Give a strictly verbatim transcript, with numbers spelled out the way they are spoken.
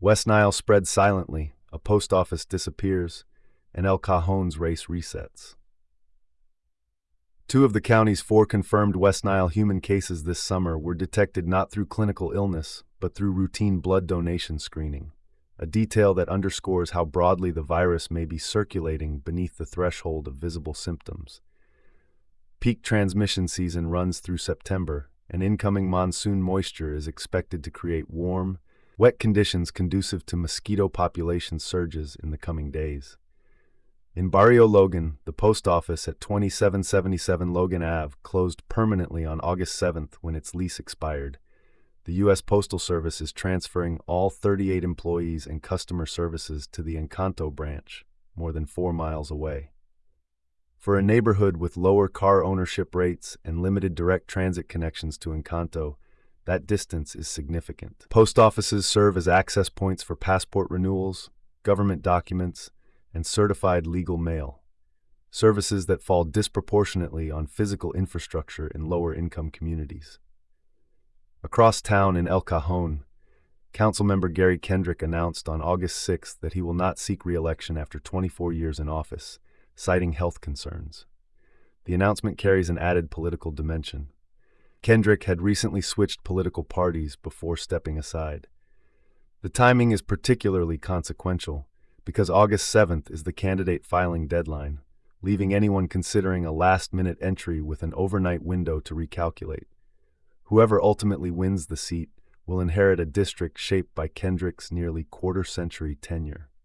West Nile spreads silently, a post office disappears, and El Cajon's race resets. Two of the county's four confirmed West Nile human cases this summer were detected not through clinical illness, but through routine blood donation screening, a detail that underscores how broadly the virus may be circulating beneath the threshold of visible symptoms. Peak transmission season runs through September, and incoming monsoon moisture is expected to create warm, wet conditions conducive to mosquito population surges in the coming days. In Barrio Logan, the post office at twenty-seven seventy-seven Logan Avenue closed permanently on August seventh when its lease expired. The U S Postal Service is transferring all thirty-eight employees and customer services to the Encanto branch, more than four miles away. For a neighborhood with lower car ownership rates and limited direct transit connections to Encanto, that distance is significant. Post offices serve as access points for passport renewals, government documents, and certified legal mail, services that fall disproportionately on physical infrastructure in lower-income communities. Across town in El Cajon, Councilmember Gary Kendrick announced on August sixth that he will not seek re-election after twenty-four years in office, citing health concerns. The announcement carries an added political dimension. Kendrick had recently switched political parties before stepping aside. The timing is particularly consequential because August seventh is the candidate filing deadline, leaving anyone considering a last-minute entry with an overnight window to recalculate. Whoever ultimately wins the seat will inherit a district shaped by Kendrick's nearly quarter-century tenure.